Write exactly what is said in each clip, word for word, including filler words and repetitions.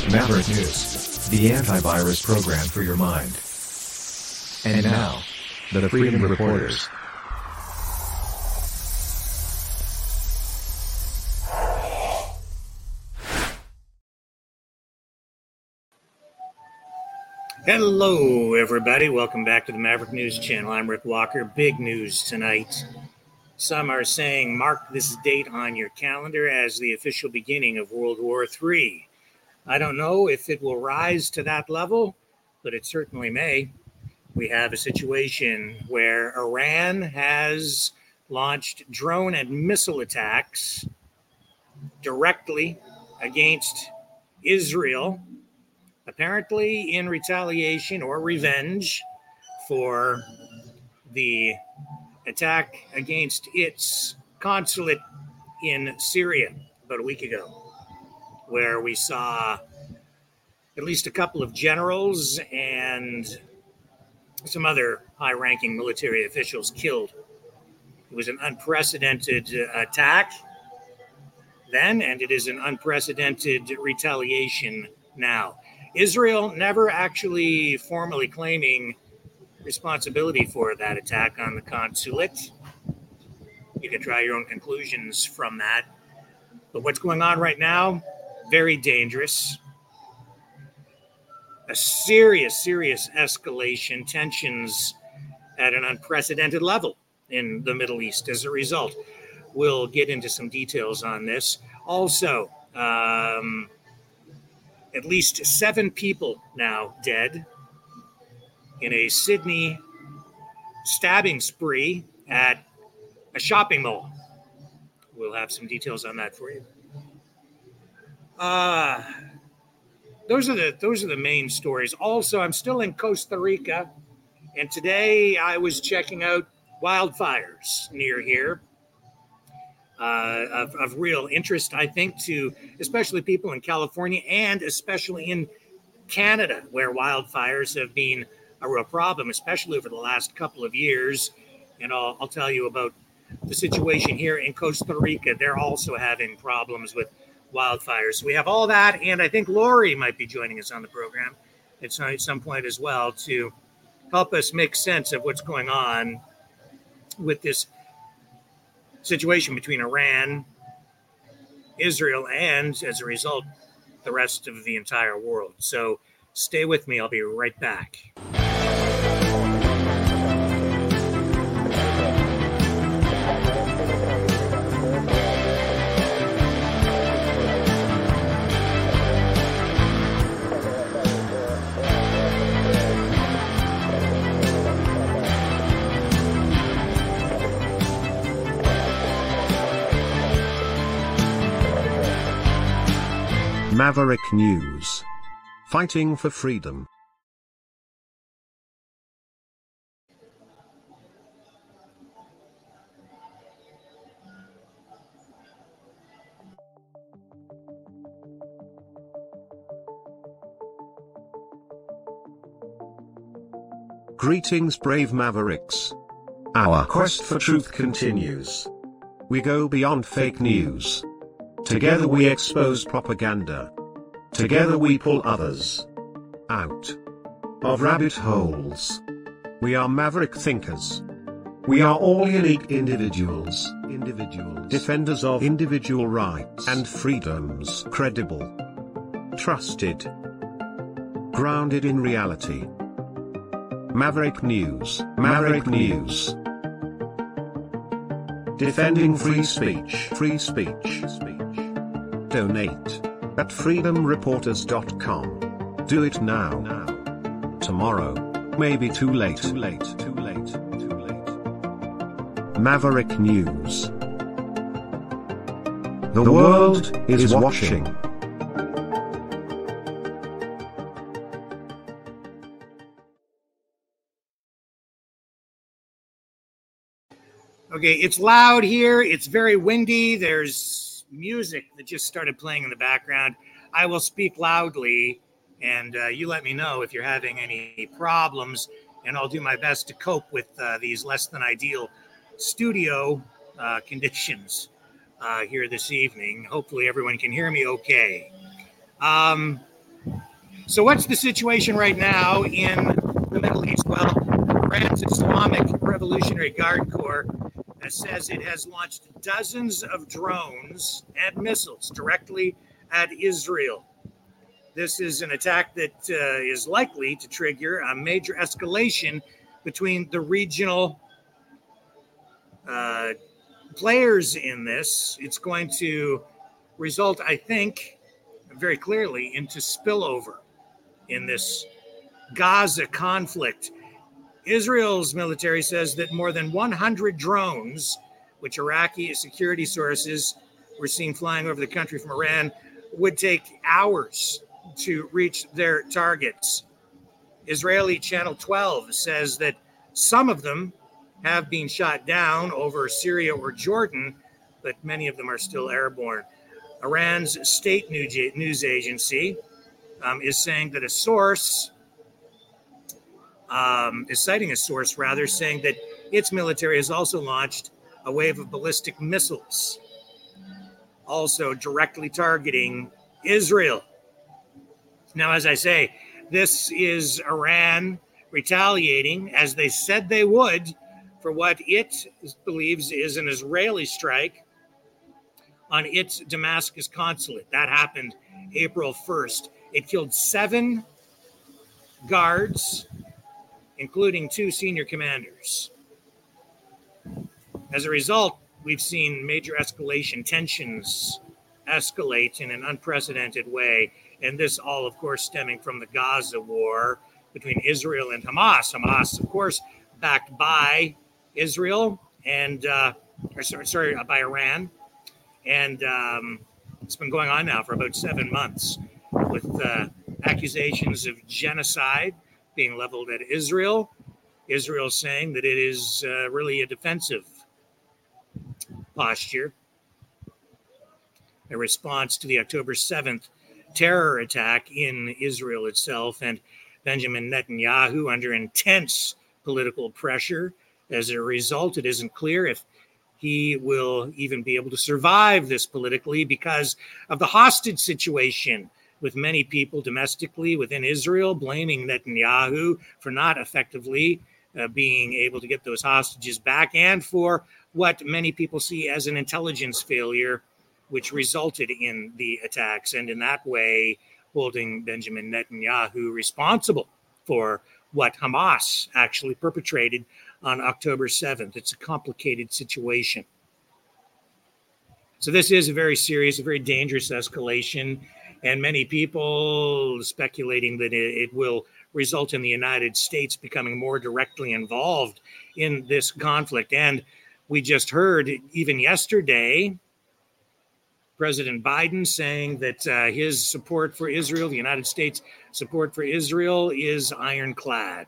Maverick News, the antivirus program for your mind. And now, the Freedom Reporters. Hello, everybody. Welcome back to the Maverick News channel. I'm Rick Walker. Big news tonight. Some are saying mark this date on your calendar as the official beginning of World War Three. I don't know if it will rise to that level, but it certainly may. We have a situation where Iran has launched drone and missile attacks directly against Israel, apparently in retaliation or revenge for the attack against its consulate in Syria about a week ago, where we saw at least a couple of generals and some other high-ranking military officials killed. It was an unprecedented uh, attack then, and it is an unprecedented retaliation now. Israel never actually formally claiming responsibility for that attack on the consulate. You can draw your own conclusions from that. But what's going on right now, very dangerous. A serious, serious escalation, tensions at an unprecedented level in the Middle East as a result. We'll get into some details on this. Also, um, at least seven people now dead in a Sydney stabbing spree at a shopping mall. We'll have some details on that for you. Uh, those are the those are the main stories. Also, I'm still in Costa Rica, and today I was checking out wildfires near here. Uh, of, of real interest, I think, to especially people in California and especially in Canada, where wildfires have been a real problem, especially over the last couple of years. And I'll, I'll tell you about the situation here in Costa Rica. They're also having problems with wildfires. We have all that, and I think Lori might be joining us on the program at some, at some point as well to help us make sense of what's going on with this situation between Iran, Israel, and as a result, the rest of the entire world. So stay with me. I'll be right back. Maverick News. Fighting for freedom. Greetings, brave Mavericks. Our quest for truth continues. We go beyond fake news. Together we expose propaganda. Together we pull others out of rabbit holes. We are maverick thinkers. We are all unique individuals, individuals, defenders of individual rights and freedoms, credible, trusted, grounded in reality. Maverick News, Maverick News. Defending free speech, free speech, speech. Donate at freedom reporters dot com. Do it now. Now. Tomorrow. Maybe too late. Too late. Too late. Too late. Maverick News. The, the world, world is, is watching. watching. Okay, it's loud here. It's very windy. There's music that just started playing in the background. I will speak loudly, and uh, you let me know if you're having any problems, and I'll do my best to cope with uh, these less than ideal studio uh, conditions uh, here this evening. Hopefully everyone can hear me okay. Um, So what's the situation right now in the Middle East? Well, Iran's Islamic Revolutionary Guard Corps says it has launched dozens of drones and missiles directly at Israel. This is an attack that uh, is likely to trigger a major escalation between the regional uh, players in this. It's going to result, I think, very clearly into spillover in this Gaza conflict. Israel's military says that more than one hundred drones, which Iraqi security sources were seen flying over the country from Iran, would take hours to reach their targets. Israeli Channel twelve says that some of them have been shot down over Syria or Jordan, but many of them are still airborne. Iran's state news agency um, is saying that a source Um, is citing a source, rather, saying that its military has also launched a wave of ballistic missiles, also directly targeting Israel. Now, as I say, this is Iran retaliating, as they said they would, for what it believes is an Israeli strike on its Damascus consulate. That happened April first. It killed seven guards, including two senior commanders. As a result, we've seen major escalation, tensions escalate in an unprecedented way. And this all, of course, stemming from the Gaza war between Israel and Hamas. Hamas, of course, backed by Israel and, uh, or sorry, sorry, by Iran. And um, it's been going on now for about seven months with uh, accusations of genocide being leveled at Israel. Israel saying that it is uh, really a defensive posture, a response to the October seventh terror attack in Israel itself, and Benjamin Netanyahu under intense political pressure. As a result, it isn't clear if he will even be able to survive this politically because of the hostage situation, with many people domestically within Israel blaming Netanyahu for not effectively uh, being able to get those hostages back, and for what many people see as an intelligence failure, which resulted in the attacks, and in that way holding Benjamin Netanyahu responsible for what Hamas actually perpetrated on October seventh. It's a complicated situation. So this is a very serious, a very dangerous escalation, and many people speculating that it, it will result in the United States becoming more directly involved in this conflict. And we just heard, even yesterday, President Biden saying that uh, his support for Israel, the United States support for Israel, is ironclad.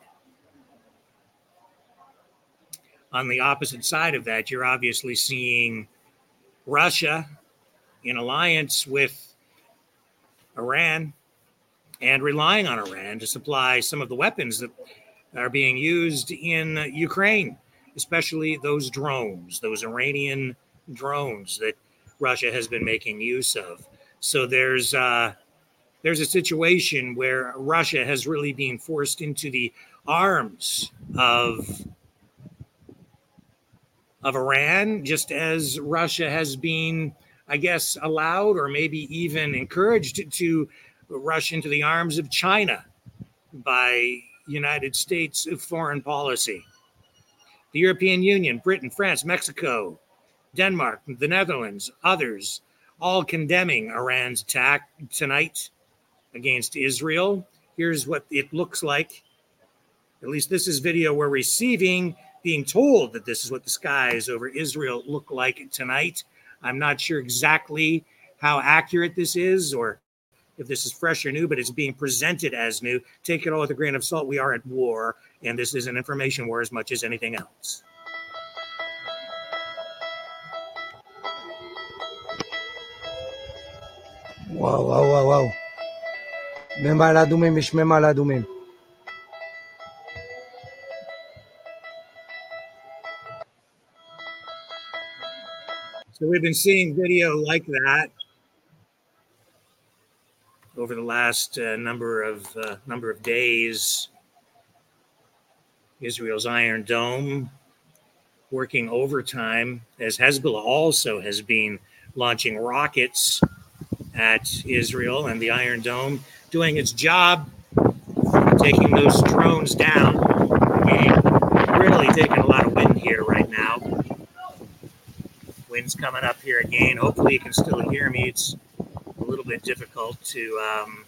On the opposite side of that, you're obviously seeing Russia in alliance with Iran and relying on Iran to supply some of the weapons that are being used in Ukraine, especially those drones, those Iranian drones that Russia has been making use of. So there's uh, there's a situation where Russia has really been forced into the arms of of Iran, just as Russia has been, I guess, allowed or maybe even encouraged to rush into the arms of China by United States foreign policy. The European Union, Britain, France, Mexico, Denmark, the Netherlands, others, all condemning Iran's attack tonight against Israel. Here's what it looks like. At least this is video we're receiving, being told that this is what the skies over Israel look like tonight. I'm not sure exactly how accurate this is or if this is fresh or new, but it's being presented as new. Take it all with a grain of salt. We are at war, and this is an information war as much as anything else. וואו, וואו, וואו, וואו. במעלה אדומים, יש ממעלה אדומים. So we've been seeing video like that over the last uh, number of uh, number of days. Israel's Iron Dome working overtime as Hezbollah also has been launching rockets at Israel, and the Iron Dome doing its job, taking those drones down. We're really taking a lot of wind here right now. Wind's coming up here again. Hopefully you can still hear me. It's a little bit difficult to um,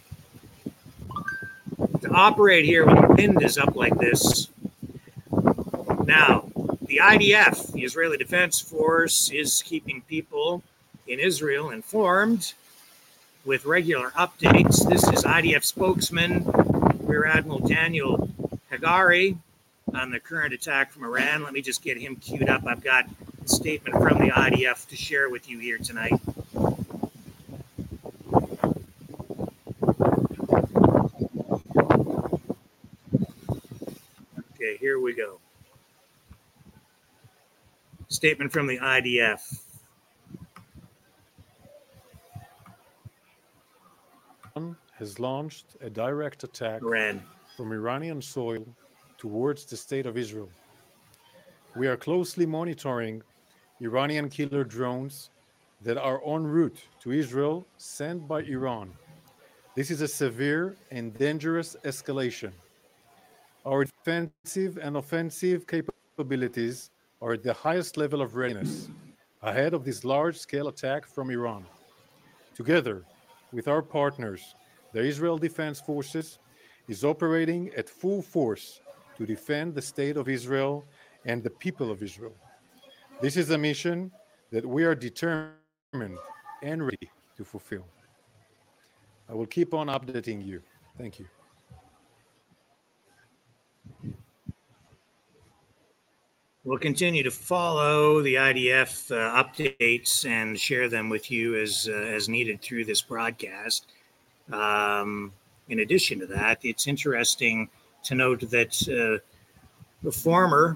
to operate here when the wind is up like this. Now, the I D F, the Israeli Defense Force, is keeping people in Israel informed with regular updates. This is I D F spokesman Rear Admiral Daniel Hagari on the current attack from Iran. Let me just get him queued up. I've got a statement from the I D F to share with you here tonight. Okay, here we go. Statement from the I D F. Has launched a direct attack Iran. from Iranian soil towards the state of Israel. We are closely monitoring Iranian killer drones that are en route to Israel sent by Iran. This is a severe and dangerous escalation. Our defensive and offensive capabilities are at the highest level of readiness ahead of this large-scale attack from Iran. Together with our partners, the Israel Defense Forces is operating at full force to defend the state of Israel and the people of Israel. This is a mission that we are determined and ready to fulfill. I will keep on updating you. Thank you. We'll continue to follow the I D F uh, updates and share them with you as uh, as needed through this broadcast. Um, in addition to that, it's interesting to note that uh, the former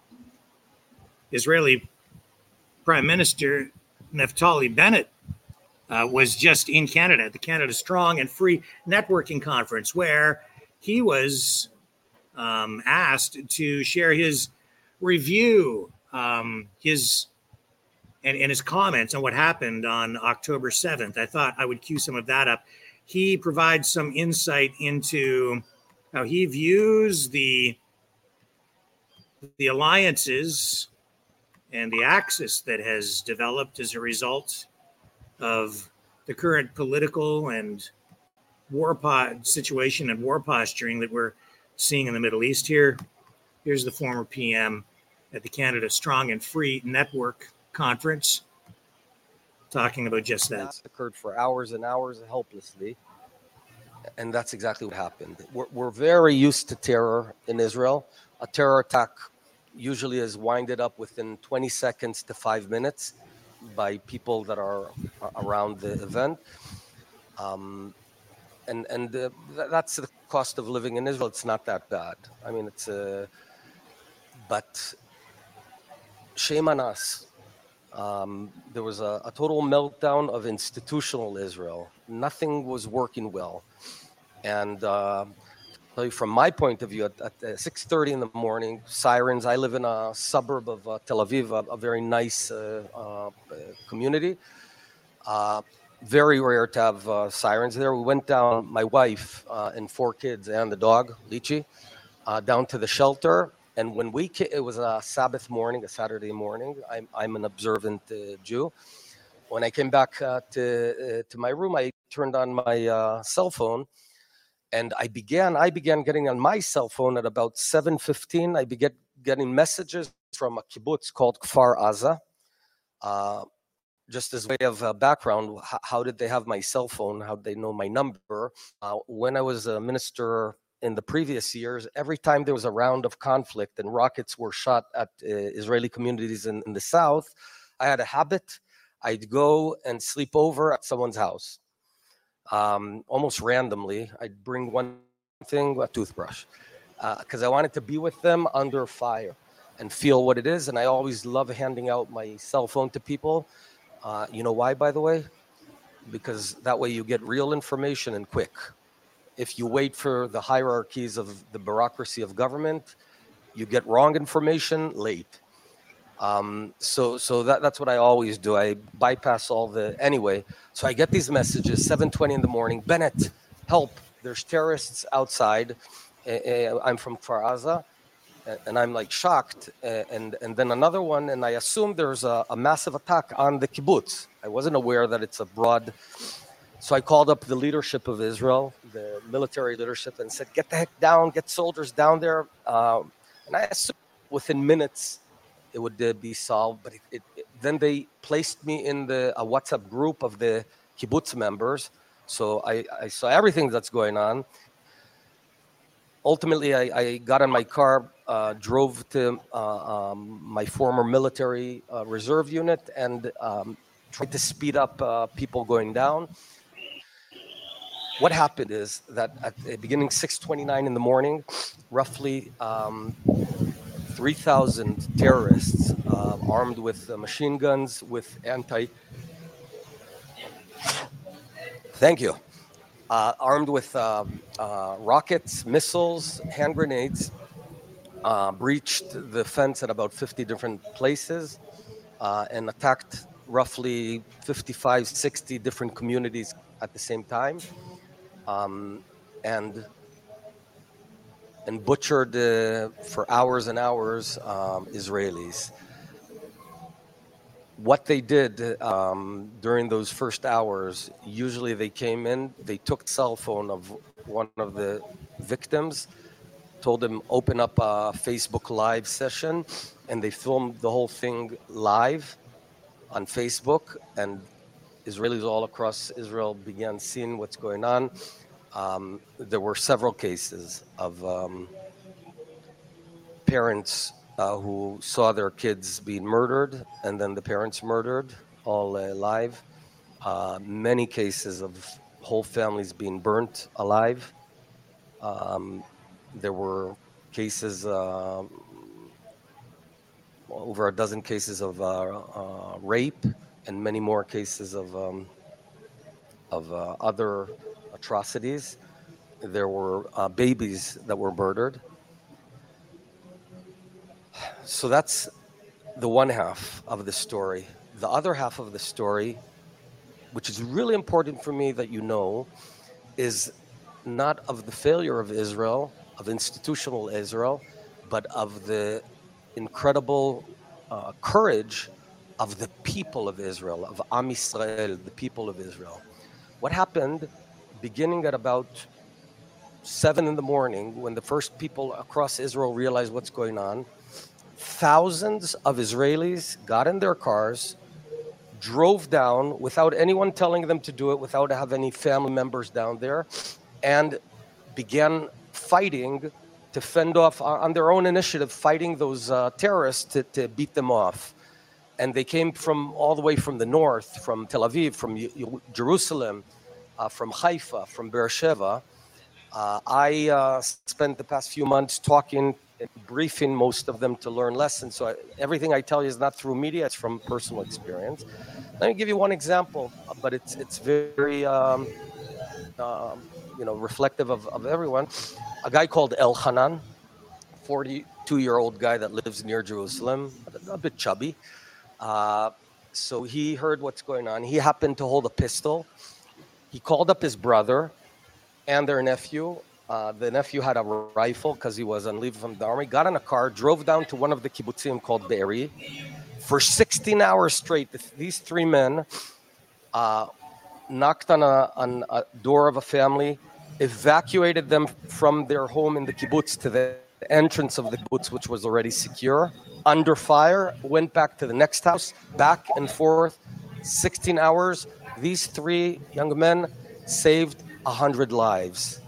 Israeli Prime Minister Naftali Bennett uh, was just in Canada at the Canada Strong and Free Networking Conference, where he was um, asked to share his review, um, his and, and his comments on what happened on October seventh. I thought I would cue some of that up. He provides some insight into how he views the the alliances and the axis that has developed as a result of the current political and war po- situation and war posturing that we're seeing in the Middle East here. Here's the former P M at the Canada Strong and Free Network Conference talking about just that. That's occurred for hours and hours helplessly. And that's exactly what happened. We're, we're very used to terror in Israel. A terror attack usually is winded up within twenty seconds to five minutes by people that are around the event. Um, and and uh, that's the cost of living in Israel. It's not that bad. I mean, it's a, uh, but shame on us. Um, there was a, a total meltdown of institutional Israel. Nothing was working well. And uh, from my point of view, at, at six thirty in the morning, sirens. I live in a suburb of uh, Tel Aviv, a, a very nice uh, uh, community. Uh, very rare to have uh, sirens there. We went down, my wife uh, and four kids and the dog, Lichi, uh, down to the shelter. And when we came, it was a Sabbath morning, a Saturday morning. I'm, I'm an observant uh, Jew. When I came back uh, to uh, to my room, I turned on my uh, cell phone, and I began I began getting on my cell phone at about seven fifteen. I began getting messages from a kibbutz called Kfar Aza. Uh, just as way of uh, background, how, how did they have my cell phone? How did they know my number? Uh, when I was a minister in the previous years, every time there was a round of conflict and rockets were shot at uh, Israeli communities in, in the south, I had a habit. I'd go and sleep over at someone's house. Um, almost randomly, I'd bring one thing, a toothbrush, because uh, I wanted to be with them under fire and feel what it is. And I always love handing out my cell phone to people. Uh, you know why, by the way? because that way you get real information and quick. If you wait for the hierarchies of the bureaucracy of government, you get wrong information late. Um, so so that, that's what I always do. I bypass all the, anyway. So I get these messages, seven twenty in the morning, Bennett, help, there's terrorists outside. Uh, I'm from Kfar Aza, and I'm like shocked. Uh, and, and then another one, and I assume there's a, a massive attack on the kibbutz. I wasn't aware that it's a broad. So I called up the leadership of Israel, the military leadership, and said, get the heck down, get soldiers down there. Um, and I assumed within minutes, it would uh, be solved, but it, it, it, then they placed me in the a WhatsApp group of the kibbutz members. So I, I saw everything that's going on. Ultimately, I, I got in my car, uh, drove to uh, um, my former military uh, reserve unit, and um, tried to speed up uh, people going down. What happened is that at the beginning six twenty-nine in the morning, roughly um, three thousand terrorists uh, armed with uh, machine guns, with anti... Thank you. Uh, armed with uh, uh, rockets, missiles, hand grenades, uh, breached the fence at about fifty different places uh, and attacked roughly fifty-five, sixty different communities at the same time. Um, and and butchered uh, for hours and hours um, Israelis. What they did um, during those first hours, usually they came in, they took the cell phone of one of the victims, told him open up a Facebook Live session, and they filmed the whole thing live on Facebook, and Israelis all across Israel began seeing what's going on. Um, there were several cases of um, parents uh, who saw their kids being murdered, and then the parents murdered, all uh, alive. Uh, many cases of whole families being burnt alive. Um, there were cases, uh, over a dozen cases of uh, uh, rape, and many more cases of um, of uh, other atrocities. There were uh, babies that were murdered. So that's the one half of the story. The other half of the story, which is really important for me that you know, is not of the failure of Israel, of institutional Israel, but of the incredible uh, courage of the people of Israel, of Am Yisrael, the people of Israel. What happened, beginning at about seven in the morning, when the first people across Israel realized what's going on, thousands of Israelis got in their cars, drove down without anyone telling them to do it, without having any family members down there, and began fighting to fend off, on their own initiative, fighting those uh, terrorists to, to beat them off. And they came from all the way from the north, from Tel Aviv, from Jerusalem, uh, from Haifa, from Beersheba. Uh, I uh, spent the past few months talking and briefing most of them to learn lessons. So I, everything I tell you is not through media, it's from personal experience. Let me give you one example, but it's it's very um, uh, you know reflective of, of everyone. A guy called Elchanan, forty-two-year-old guy that lives near Jerusalem, a, a bit chubby. Uh, so he heard what's going on. He happened to hold a pistol. He called up his brother and their nephew. Uh, the nephew had a rifle because he was on leave from the army. Got in a car, drove down to one of the kibbutzim called Be'eri. For sixteen hours straight, these three men uh, knocked on a, on a door of a family, evacuated them from their home in the kibbutz to the entrance of the kibbutz, which was already secure, under fire, went back to the next house, back and forth, sixteen hours. These three young men saved one hundred lives.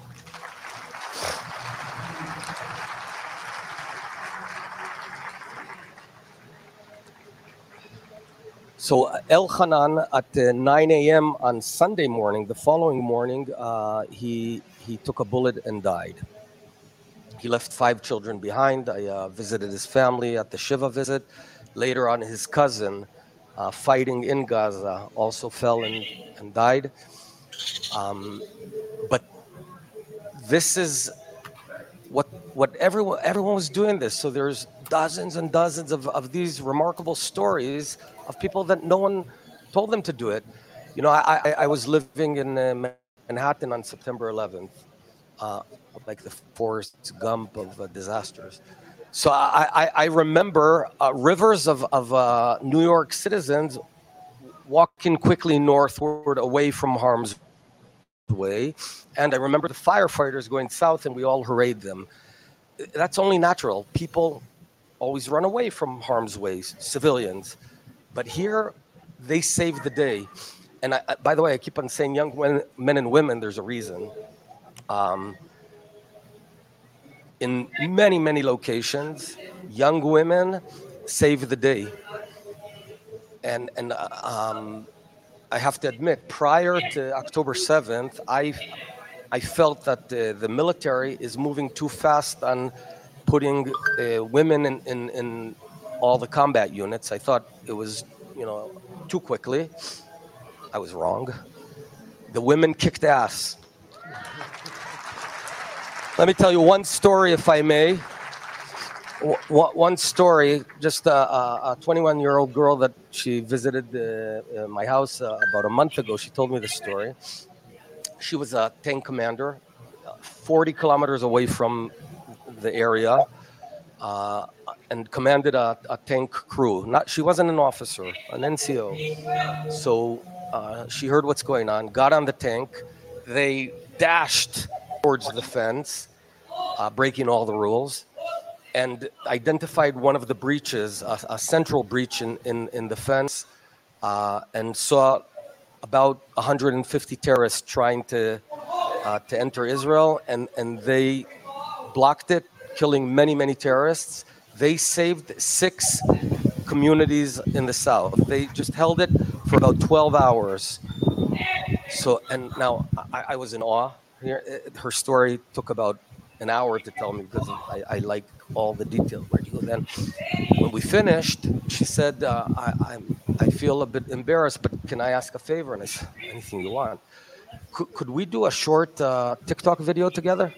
So Elchanan at uh, nine a.m. on Sunday morning, the following morning, uh, he he took a bullet and died. He left five children behind. I uh, visited his family at the Shiva visit. Later on, his cousin uh, fighting in Gaza also fell and, and died. Um, but this is what what everyone everyone was doing this. So there's dozens and dozens of, of these remarkable stories of people that no one told them to do it. You know, I, I, I was living in uh, Manhattan on September eleventh, uh, like the Forrest Gump of uh, disasters. So I, I, I remember uh, rivers of, of uh, New York citizens walking quickly northward away from harm's way. And I remember the firefighters going south and we all hurried them. That's only natural. People always run away from harm's way, civilians. But here, they saved the day. And I, by the way, I keep on saying young men, men and women, there's a reason. Um, in many, many locations, young women save the day. And, and um, I have to admit, prior to October seventh, I, I felt that the, the military is moving too fast on putting uh, women in, in, in all the combat units. I thought it was, you know, too quickly. I was wrong. The women kicked ass. Let me tell you one story, if I may. W- one story, just a twenty-one-year-old girl that she visited uh, my house uh, about a month ago. She told me the story. She was a tank commander, forty kilometers away from the area, uh, and commanded a, a tank crew. Not, she wasn't an officer, an N C O. So uh, she heard what's going on, got on the tank. They dashed towards the fence, uh, breaking all the rules, and identified one of the breaches, a, a central breach in, in, in the fence, uh, and saw about one hundred fifty terrorists trying to uh, to enter Israel, and, and they blocked it, killing many, many terrorists. They saved six communities in the south. They just held it for about twelve hours. So, and now I, I was in awe. Here, her story took about an hour to tell me because I, I like all the details. Where'd you go then? When we finished, she said, uh, I, I'm, I feel a bit embarrassed, but can I ask a favor? And I said, anything you want. Could, could we do a short uh, TikTok video together?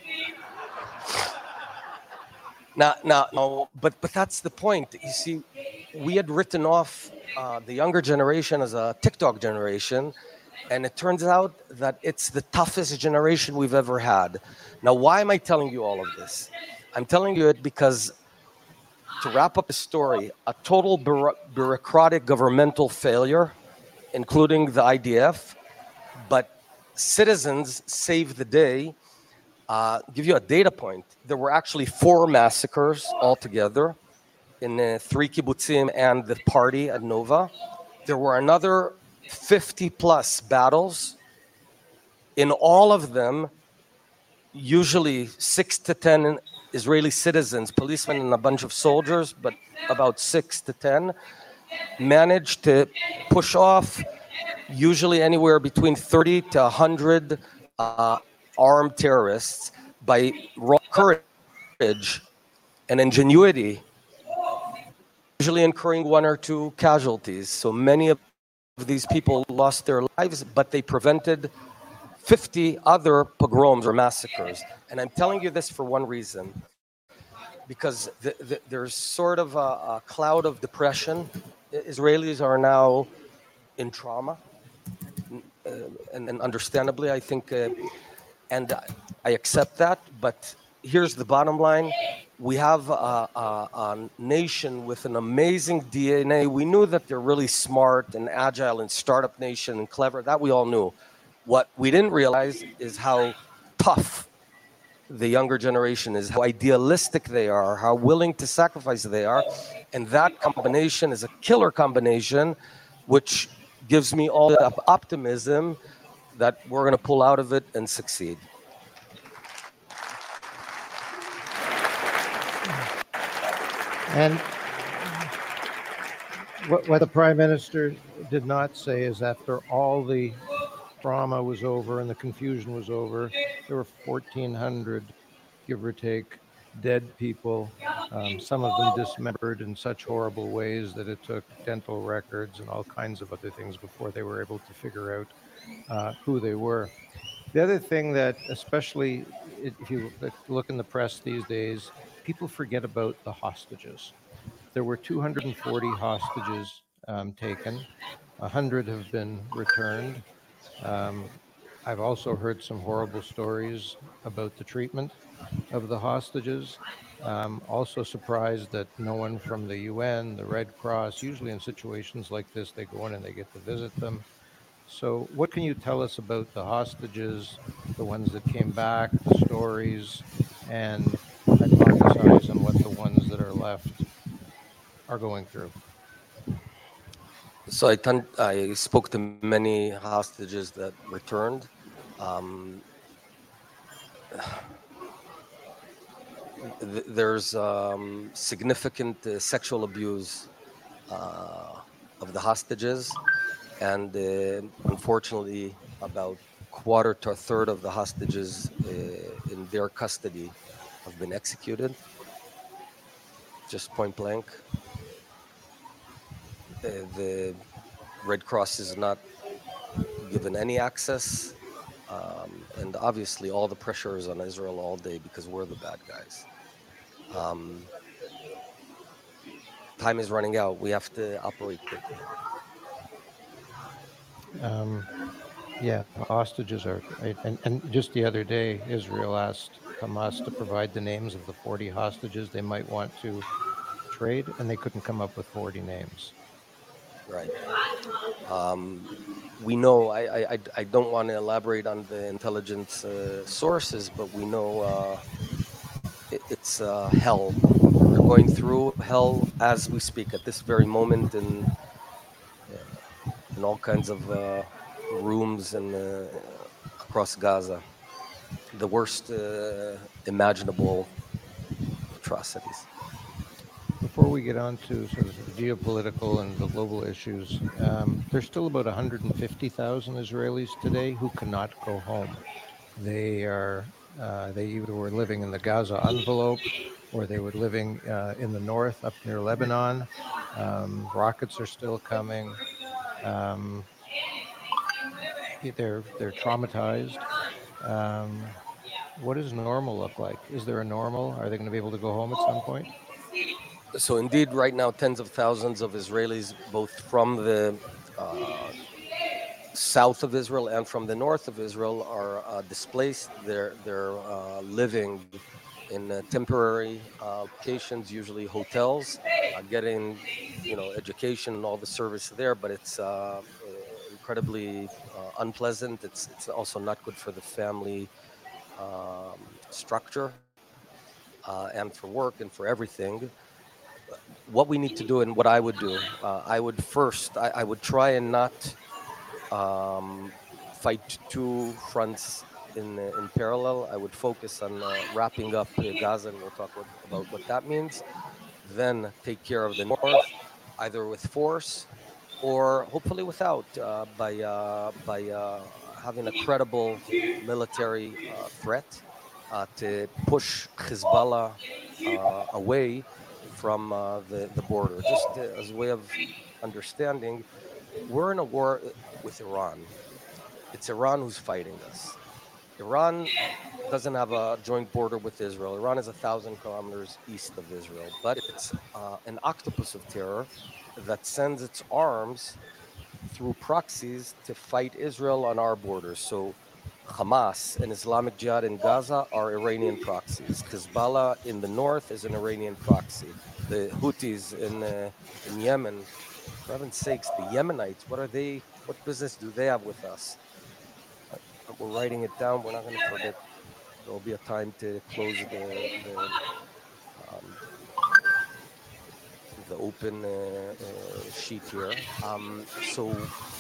Now, now, no, but but that's the point. You see, we had written off uh, the younger generation as a TikTok generation, and it turns out that it's the toughest generation we've ever had. Now, why am I telling you all of this? I'm telling you it because, to wrap up the story, a total bureau- bureaucratic governmental failure, including the I D F, but citizens saved the day. Uh, give you a data point. There were actually four massacres altogether in uh, three kibbutzim and the party at Nova. There were another fifty plus battles. In all of them, usually six to ten Israeli citizens, policemen and a bunch of soldiers, but about six to ten, managed to push off usually anywhere between thirty to one hundred uh, armed terrorists by raw courage and ingenuity, usually incurring one or two casualties. So many of these people lost their lives, but they prevented fifty other pogroms or massacres. And I'm telling you this for one reason, because the, the, there's sort of a, a cloud of depression. Israelis are now in trauma, uh, and, and understandably, I think, uh, and I accept that, but here's the bottom line. We have a, a, a nation with an amazing D N A. We knew that they're really smart and agile and startup nation and clever. That we all knew. What we didn't realize is how tough the younger generation is, how idealistic they are, how willing to sacrifice they are. And that combination is a killer combination, which gives me all the optimism that we're going to pull out of it and succeed. And what, what the Prime Minister did not say is after all the trauma was over and the confusion was over, there were fourteen hundred, give or take, dead people Um, some of them dismembered in such horrible ways that it took dental records and all kinds of other things before they were able to figure out uh, who they were. The other thing that, especially if you look in the press these days, people forget about the hostages. There were two hundred forty hostages um, taken. one hundred have been returned. Um, I've also heard some horrible stories about the treatment of the hostages. Um, also surprised that no one from the U N, the Red Cross, usually in situations like this, they go in and they get to visit them. So what can you tell us about the hostages, the ones that came back, the stories, and hypothesize on what the ones that are left are going through? So I, ton- I spoke to many hostages that returned. Um, th- there's um, significant uh, sexual abuse uh, of the hostages, and uh, unfortunately, about quarter to a third of the hostages uh, in their custody have been executed, just point blank. Uh, the Red Cross is not given any access. Um, and obviously, all the pressure is on Israel all day because we're the bad guys. Um, time is running out. We have to operate quickly. Um, yeah, hostages are, and, and just the other day, Israel asked Hamas to provide the names of the forty hostages they might want to trade, and they couldn't come up with forty names. Right. Um, we know, I, I, I don't want to elaborate on the intelligence uh, sources, but we know uh, it, it's uh, hell. They're going through hell as we speak at this very moment in, uh, in all kinds of uh, rooms and uh, across Gaza. The worst uh, imaginable atrocities. Before we get on to sort of the geopolitical and the global issues, um, there's still about one hundred fifty thousand Israelis today who cannot go home. They are uh, they either were living in the Gaza envelope, or they were living uh, in the north up near Lebanon. Um, rockets are still coming. Um, they're they're traumatized. Um, what does normal look like? Is there a normal? Are they going to be able to go home at some point? So indeed, right now, tens of thousands of Israelis, both from the uh, south of Israel and from the north of Israel, are uh, displaced. They're they're uh, living in uh, temporary uh, locations, usually hotels, uh, getting you know education and all the service there. But it's uh, incredibly uh, unpleasant. It's it's also not good for the family um, structure uh, and for work and for everything. What we need to do and what I would do, uh, I would first, I, I would try and not um, fight two fronts in uh, in parallel. I would focus on uh, wrapping up uh, Gaza, and we'll talk what, about what that means. Then take care of the north, either with force or hopefully without, uh, by uh, by uh, having a credible military uh, threat uh, to push Hezbollah uh, away from uh, the, the border. Just uh, as a way of understanding, we're in a war with Iran. It's Iran who's fighting us. Iran doesn't have a joint border with Israel. Iran is a thousand kilometers east of Israel, but it's uh, an octopus of terror that sends its arms through proxies to fight Israel on our borders. So Hamas and Islamic Jihad in Gaza are Iranian proxies. Hezbollah in the north is an Iranian proxy. The Houthis in uh, in Yemen, for heaven's sakes, the Yemenites, what are they? What business do they have with us? Uh, We're writing it down. We're not going to forget. There will be a time to close the the, um, the open uh, uh, sheet here. Um, so.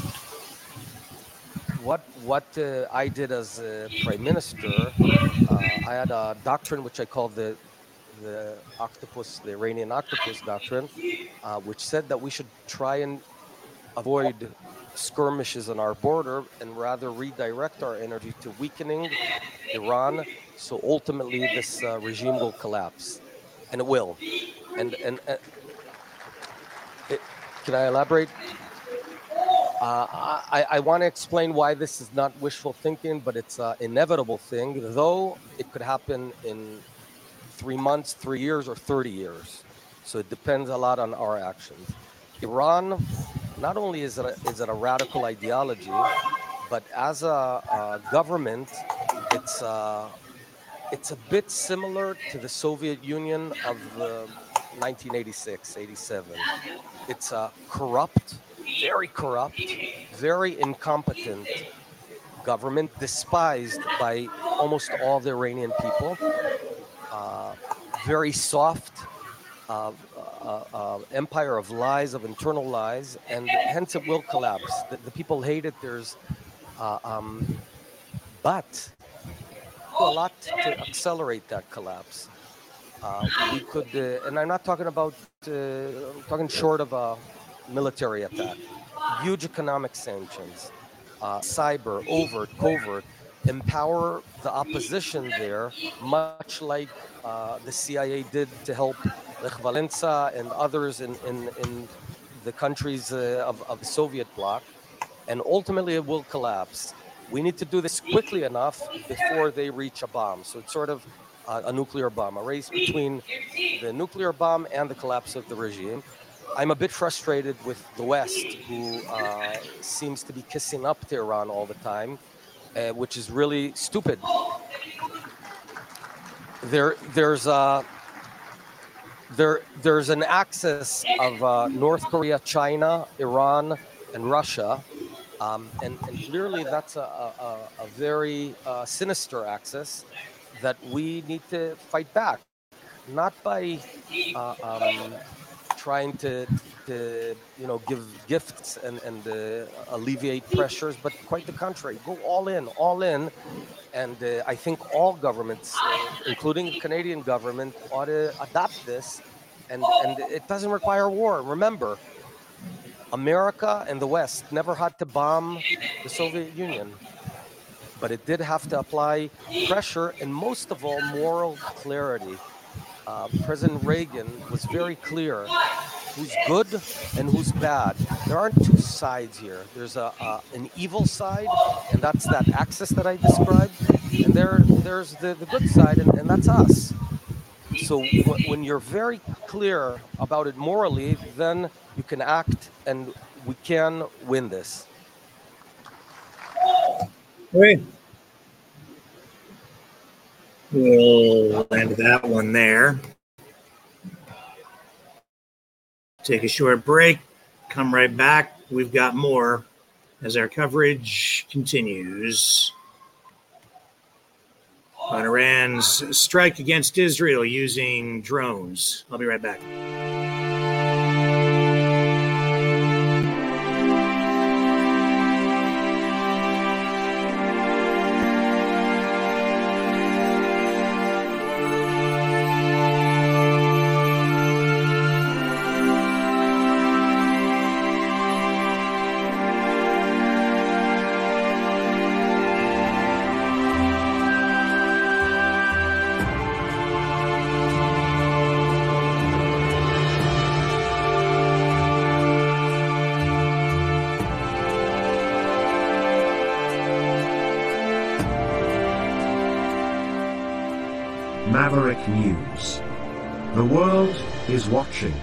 What what uh, I did as a prime minister, uh, I had a doctrine which I call the the octopus, the Iranian octopus doctrine, uh, which said that we should try and avoid skirmishes on our border and rather redirect our energy to weakening Iran. So ultimately, this uh, regime will collapse. and it will. And and uh, it, can I elaborate? Uh, I, I want to explain why this is not wishful thinking, but it's an inevitable thing, though it could happen in three months, three years, or thirty years. So it depends a lot on our actions. Iran, not only is it a, is it a radical ideology, but as a, a government, it's uh, it's a bit similar to the Soviet Union of uh, nineteen eighty-six, eighty-seven. It's a corrupt, very corrupt, very incompetent government, despised by almost all the Iranian people. Uh, very soft, uh, uh, uh, empire of lies, of internal lies, and hence it will collapse. The, the people hate it. There's, uh, um, but a lot to accelerate that collapse. Uh, we could, uh, and I'm not talking about, uh, I'm talking short of a military attack. Huge economic sanctions, uh, cyber, overt, covert, empower the opposition there, much like uh, the C I A did to help Lech Walesa and others in, in, in the countries uh, of, of the Soviet bloc, and ultimately it will collapse. We need to do this quickly enough before they reach a bomb. So it's sort of uh, a nuclear bomb, a race between the nuclear bomb and the collapse of the regime. I'm a bit frustrated with the West, who uh, seems to be kissing up to Iran all the time, uh, which is really stupid. There, there's a there, there's an axis of uh, North Korea, China, Iran, and Russia, um, and, and clearly that's a, a, a very uh, sinister axis that we need to fight back, not by uh, um, trying to, to, you know, give gifts and, and uh, alleviate pressures, but quite the contrary. Go all in, all in. And uh, I think all governments, uh, including the Canadian government, ought to adopt this. And, and it doesn't require war. Remember, America and the West never had to bomb the Soviet Union, but it did have to apply pressure and, most of all, moral clarity. Uh, President Reagan was very clear who's good and who's bad. There aren't two sides here. There's a, uh, an evil side, and that's that axis that I described. And there, there's the, the good side, and, and that's us. So w- when you're very clear about it morally, then you can act, and we can win this. Great. We'll end that one there. Take a short break. Come right back. We've got more as our coverage continues on Iran's strike against Israel using drones. I'll be right back. Maverick News. The world is watching.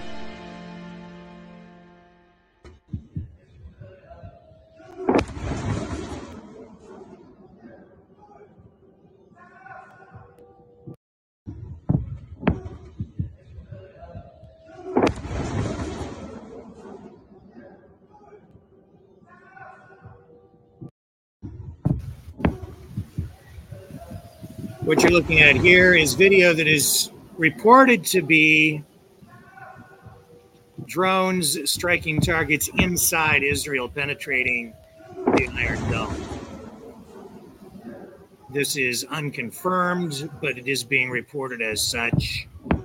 What you're looking at here is video that is reported to be drones striking targets inside Israel, penetrating the Iron Dome. This is unconfirmed, but it is being reported as such.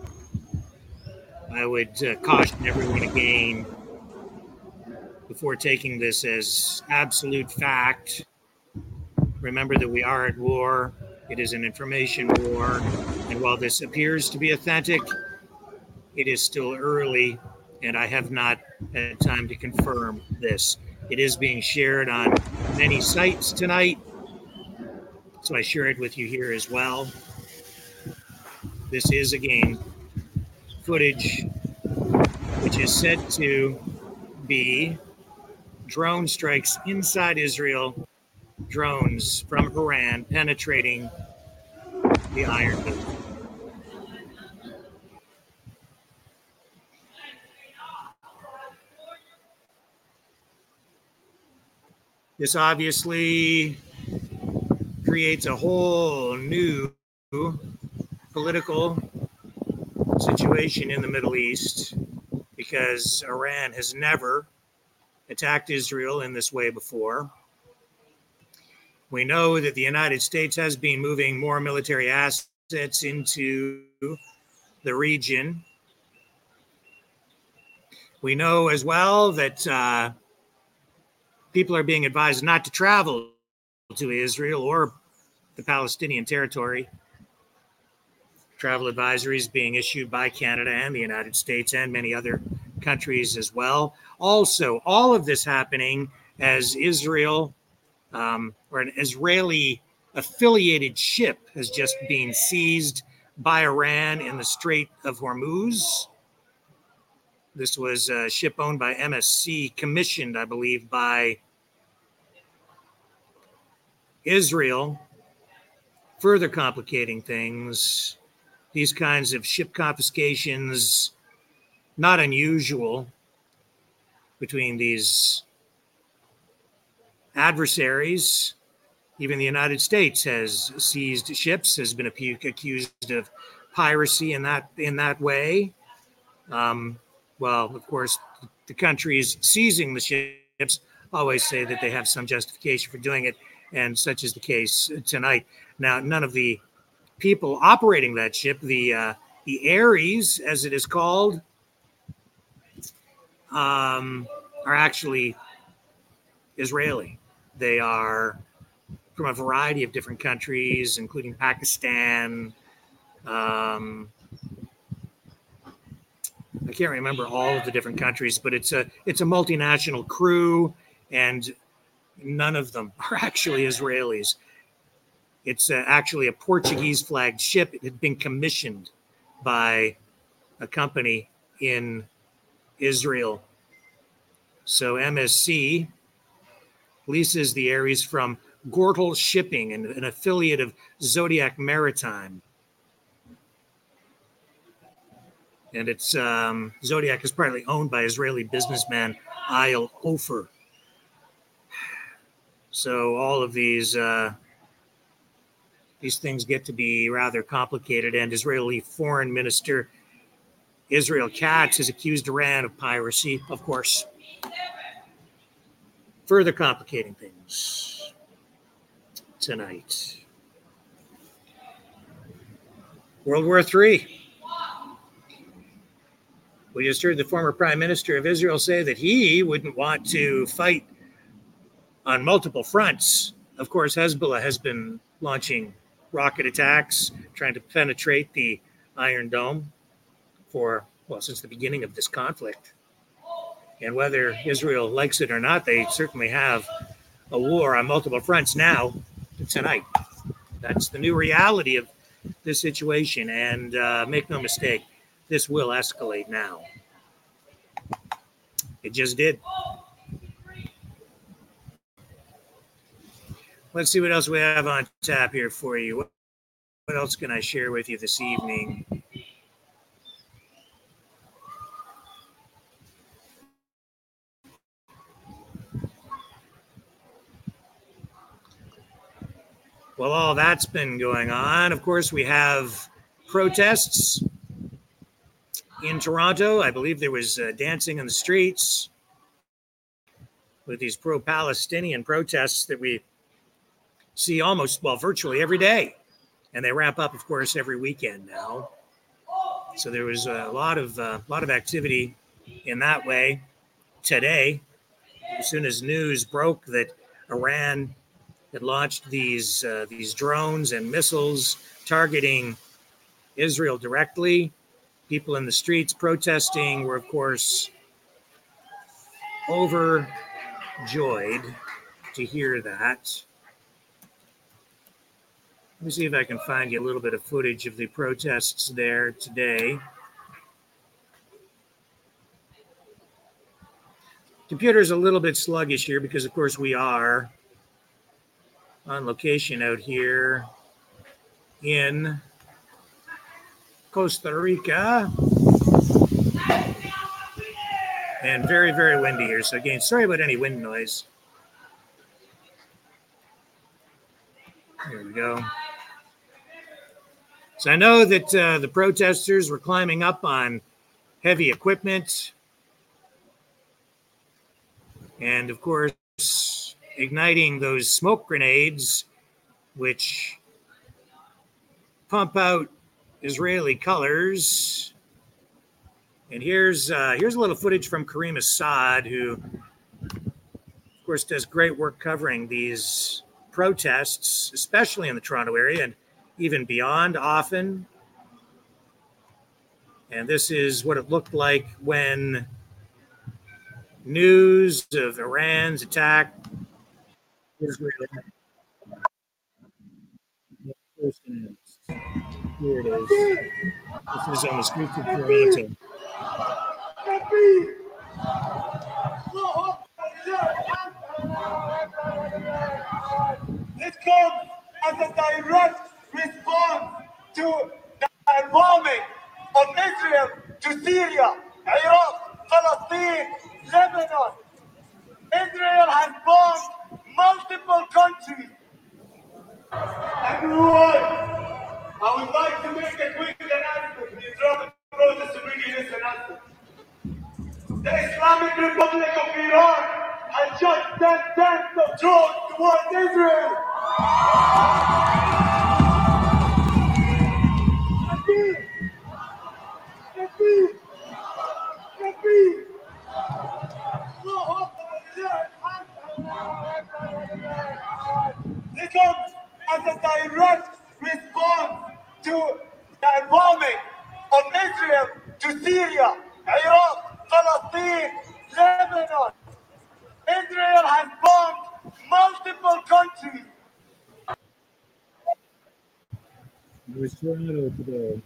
I would uh, caution everyone again before taking this as absolute fact. Remember that we are at war. It is an information war, and while this appears to be authentic, it is still early, and I have not had time to confirm this. It is being shared on many sites tonight, so I share it with you here as well. This is, again, footage which is said to be drone strikes inside Israel, drones from Iran penetrating the Iron Dome. This obviously creates a whole new political situation in the Middle East, because Iran has never attacked Israel in this way before. We know that the United States has been moving more military assets into the region. We know as well that uh, people are being advised not to travel to Israel or the Palestinian territory. Travel advisories being issued by Canada and the United States and many other countries as well. Also, all of this happening as Israel um, or an Israeli affiliated ship has just been seized by Iran in the Strait of Hormuz. This was a ship owned by M S C, commissioned, I believe, by Israel. Further complicating things, these kinds of ship confiscations, not unusual between these adversaries. Even the United States has seized ships, has been accused of piracy in that in that way. Um, well, of course, the countries seizing the ships always say that they have some justification for doing it, and such is the case tonight. Now, none of the people operating that ship, the uh, the Aries, as it is called, um, are actually Israeli. They are from a variety of different countries, including Pakistan. Um, I can't remember all of the different countries, but it's a it's a multinational crew, and none of them are actually Israelis. It's uh, actually a Portuguese flagged ship. It had been commissioned by a company in Israel. So M S C leases the Aries from Gortal Shipping, an, an affiliate of Zodiac Maritime. And it's um, Zodiac is partly owned by Israeli businessman Eyal Ofer. So all of these uh, these things get to be rather complicated. And Israeli Foreign Minister Israel Katz has accused Iran of piracy, of course. Further complicating things tonight. World War Three. We just heard the former Prime Minister of Israel say that he wouldn't want to fight on multiple fronts. Of course, Hezbollah has been launching rocket attacks, trying to penetrate the Iron Dome for, well, since the beginning of this conflict. And whether Israel likes it or not, they certainly have a war on multiple fronts now, tonight. That's the new reality of this situation. And uh, make no mistake, this will escalate now. It just did. Let's see what else we have on tap here for you. What else can I share with you this evening? Well, all that's been going on. Of course, we have protests in Toronto. I believe there was uh, dancing in the streets with these pro-Palestinian protests that we see almost, well, virtually every day. And they wrap up, of course, every weekend now. So there was a lot of uh, lot of activity in that way today. As soon as news broke that Iran had launched these uh, these drones and missiles targeting Israel directly, People in the streets protesting were, of course, overjoyed to hear that. Let me see if I can find you a little bit of footage of the protests there today. Computer's a little bit sluggish here because, of course, we are on location out here in Costa Rica. And very, very windy here. So again, sorry about any wind noise. There we go. So I know that uh, the protesters were climbing up on heavy equipment. And of course, igniting those smoke grenades, which pump out Israeli colors. And here's uh, here's a little footage from Kareem Assad, who, of course, does great work covering these protests, especially in the Toronto area and even beyond often. And this is what it looked like when news of Iran's attack Israel. Here it is. This is on the streets of Toronto. This comes as a direct response to the bombing of Israel to Syria, Iraq, Palestine, Lebanon. Israel has bombed multiple countries. Everyone, I would like to make a quick announcement. The Islamic protest to really this announcement. The Islamic Republic of Iran has just sent tanks of drones towards Israel. This comes as a direct response to the bombing of Israel to Syria, Iraq, Palestine, Lebanon. Israel has bombed multiple countries. It was Toronto today.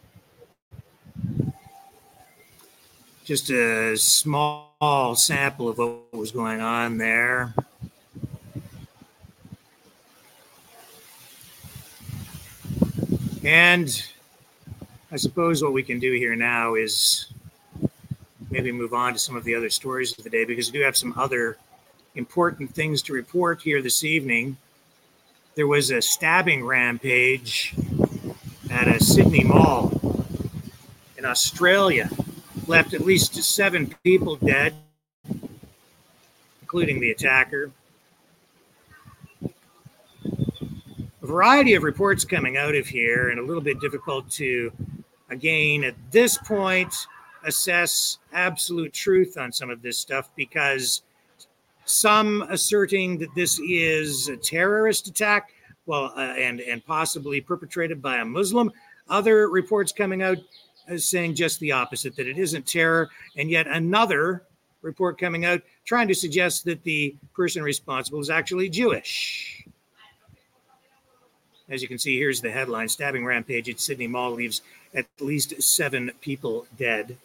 Just a small sample of what was going on there. And I suppose what we can do here now is maybe move on to some of the other stories of the day, because we do have some other important things to report here this evening. There was a stabbing rampage at a Sydney mall in Australia. Left at least seven people dead, including the attacker. A variety of reports coming out of here, and a little bit difficult to, again, at this point, assess absolute truth on some of this stuff, because some asserting that this is a terrorist attack, well, uh, and, and possibly perpetrated by a Muslim. Other reports coming out as saying just the opposite, that it isn't terror, and yet another report coming out trying to suggest that the person responsible is actually Jewish. As you can see, here's the headline: stabbing rampage at Sydney Mall leaves at least seven people dead.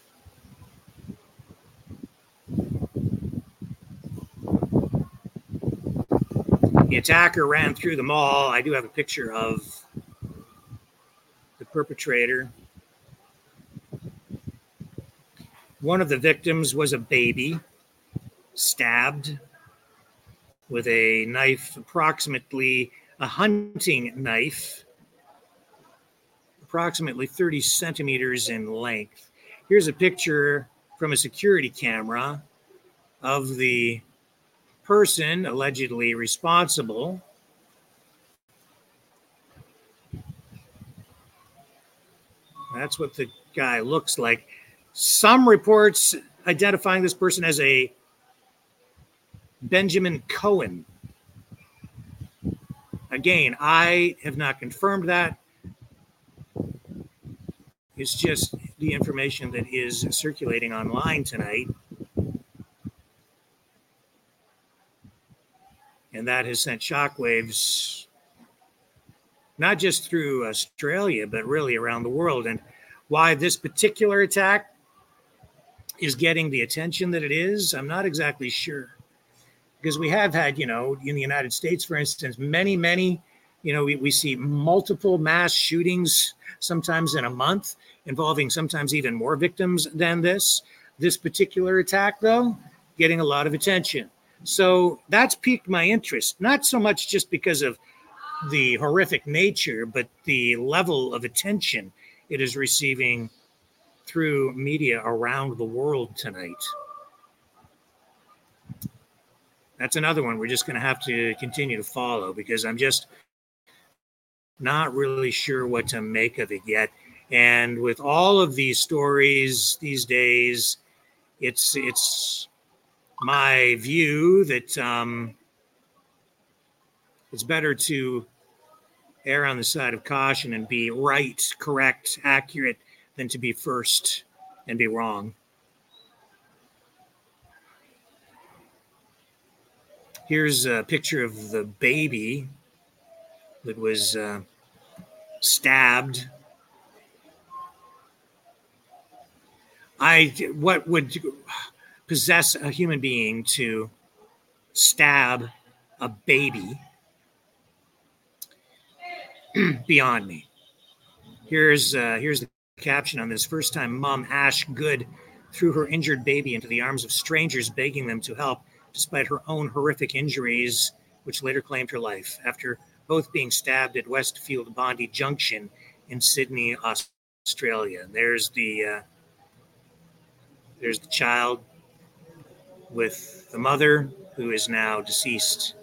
The attacker ran through the mall. I do have a picture of the perpetrator. One of the victims was a baby, stabbed with a knife, approximately a hunting knife, approximately thirty centimeters in length. Here's a picture from a security camera of the person allegedly responsible. That's what the guy looks like. Some reports identifying this person as a Benjamin Cohen. Again, I have not confirmed that. It's just the information that is circulating online tonight. And that has sent shockwaves, not just through Australia, but really around the world. And why this particular attack is getting the attention that it is, I'm not exactly sure. Because we have had, you know, in the United States, for instance, many, many, you know, we, we see multiple mass shootings sometimes in a month involving sometimes even more victims than this. This particular attack, though, getting a lot of attention. So that's piqued my interest, not so much just because of the horrific nature, but the level of attention it is receiving through media around the world tonight. That's another one we're just going to have to continue to follow, because I'm just not really sure what to make of it yet. And with all of these stories these days, it's it's my view that um, it's better to err on the side of caution and be right, correct, accurate, than to be first and be wrong. Here's a picture of the baby that was uh, stabbed. I what would possess a human being to stab a baby? Beyond me. Here's uh, here's the caption on this. First time mom Ash Good threw her injured baby into the arms of strangers, begging them to help, despite her own horrific injuries, which later claimed her life after both being stabbed at Westfield Bondi Junction in Sydney, Australia. And there's the uh, there's the child with the mother, who is now deceased.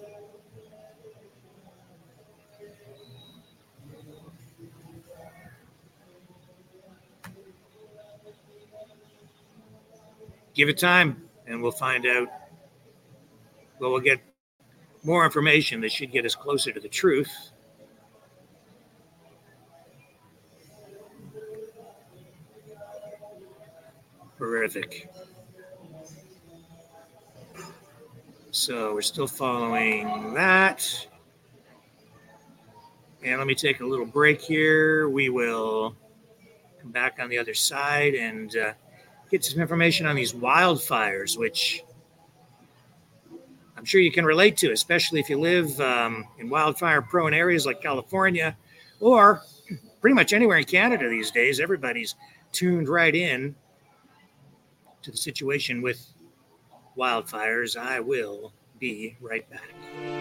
Give it time, and we'll find out. Well, we'll get more information that should get us closer to the truth. Horrific. So we're still following that. And let me take a little break here. We will come back on the other side and uh, get some information on these wildfires, which I'm sure you can relate to, especially if you live um, in wildfire-prone areas like California, or pretty much anywhere in Canada these days. Everybody's tuned right in to the situation with wildfires. I will be right back.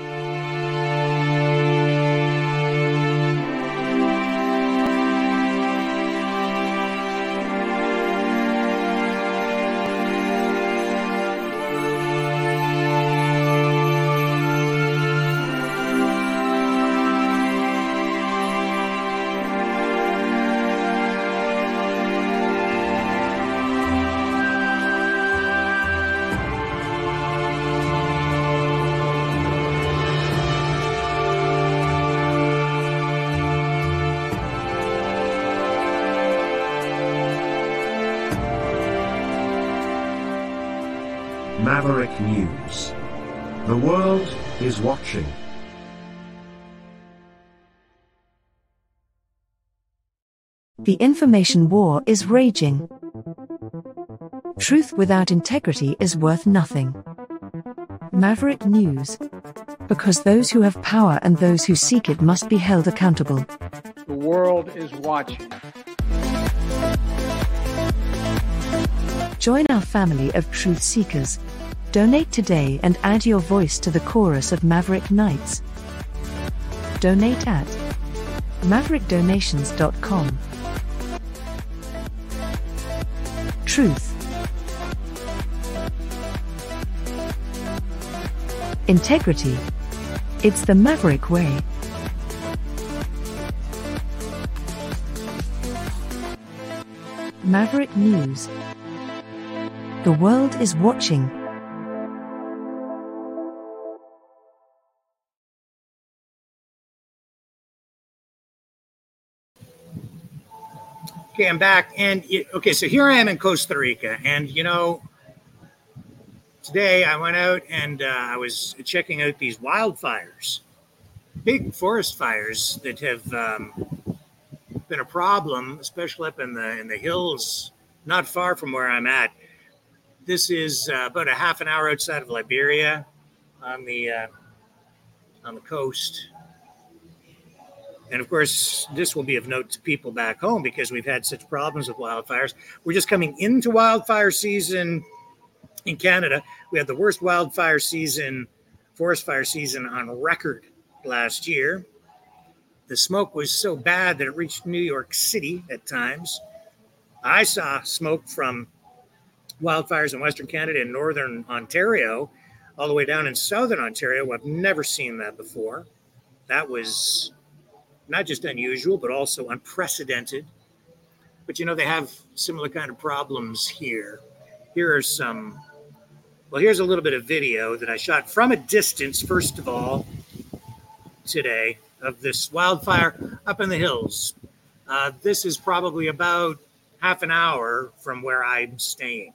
Maverick News. The world is watching. The information war is raging. Truth without integrity is worth nothing. Maverick News. Because those who have power and those who seek it must be held accountable. The world is watching. Join our family of truth seekers. Donate today and add your voice to the chorus of Maverick Knights. Donate at maverick donations dot com. Truth. Integrity. It's the Maverick way. Maverick News. The world is watching. Okay, I'm back. And it, okay, so here I am in Costa Rica. And, you know, today I went out and uh, I was checking out these wildfires, big forest fires that have um, been a problem, especially up in the in the hills, not far from where I'm at. This is uh, about a half an hour outside of Liberia on the uh, on the coast. And of course, this will be of note to people back home because we've had such problems with wildfires. We're just coming into wildfire season in Canada. We had the worst wildfire season, forest fire season on record last year. The smoke was so bad that it reached New York City at times. I saw smoke from wildfires in Western Canada and Northern Ontario, all the way down in Southern Ontario. I've never seen that before. That was not just unusual, but also unprecedented. But, you know, they have similar kind of problems here. Here are some, well, here's a little bit of video that I shot from a distance, first of all, today, of this wildfire up in the hills. Uh, this is probably about half an hour from where I'm staying.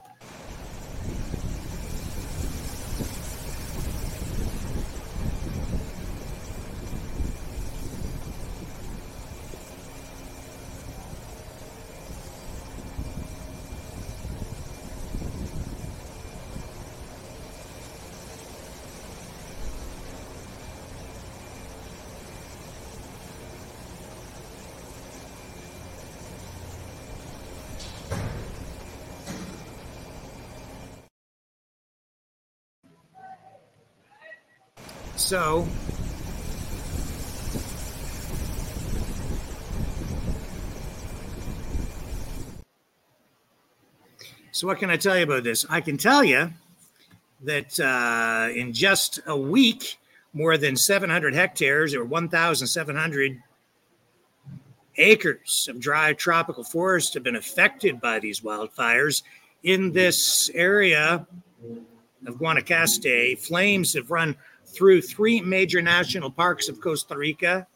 So, so what can I tell you about this? I can tell you that uh, in just a week, more than seven hundred hectares or one thousand seven hundred acres of dry tropical forest have been affected by these wildfires. In this area of Guanacaste, flames have run through three major national parks of Costa Rica: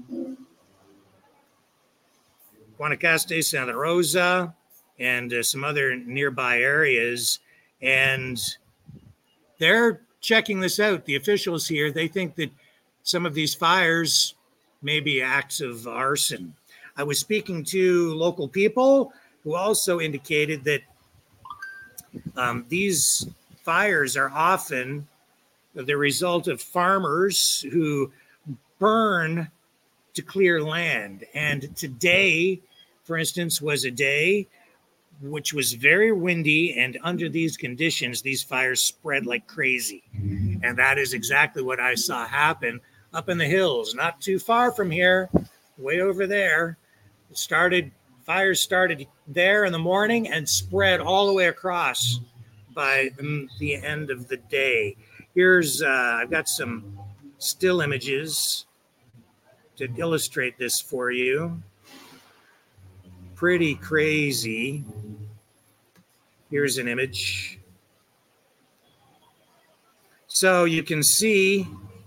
Guanacaste, Santa Rosa, and uh, some other nearby areas. And they're checking this out. The officials here, they think that some of these fires may be acts of arson. I was speaking to local people who also indicated that um, these fires are often the result of farmers who burn to clear land. And today, for instance, was a day which was very windy, and under these conditions, these fires spread like crazy. And that is exactly what I saw happen up in the hills, not too far from here, way over there. It started, fires started there in the morning and spread all the way across by the end of the day. Here's, uh, I've got some still images to illustrate this for you. Pretty crazy. Here's an image. So you can see